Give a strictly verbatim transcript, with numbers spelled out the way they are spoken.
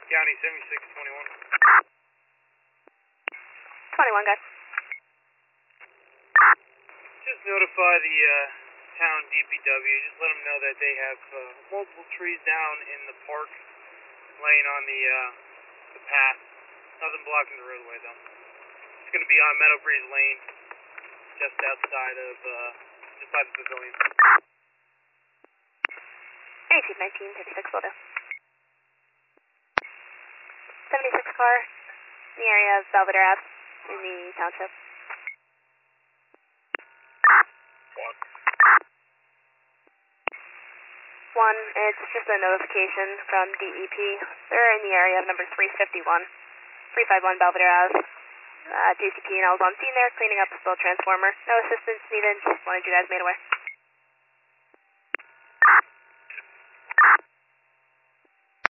County seventy-six twenty-one. twenty-one, guys. Just notify the uh, town D P W. Just let them know that they have uh, multiple trees down in the park, laying on the uh, the path. Nothing blocking the roadway though. It's going to be on Meadow Breeze Lane, just outside of uh, just by the pavilion. eighteen nineteen thirty-six, will do. seventy-six car in the area of Belvedere Ave in the township. One. One, it's just a notification from D E P. They're in the area of number three fifty-one, three fifty-one Belvedere Ave. Uh, J C P and I was on scene there cleaning up a spilled transformer. No assistance needed, just wanted you guys made aware.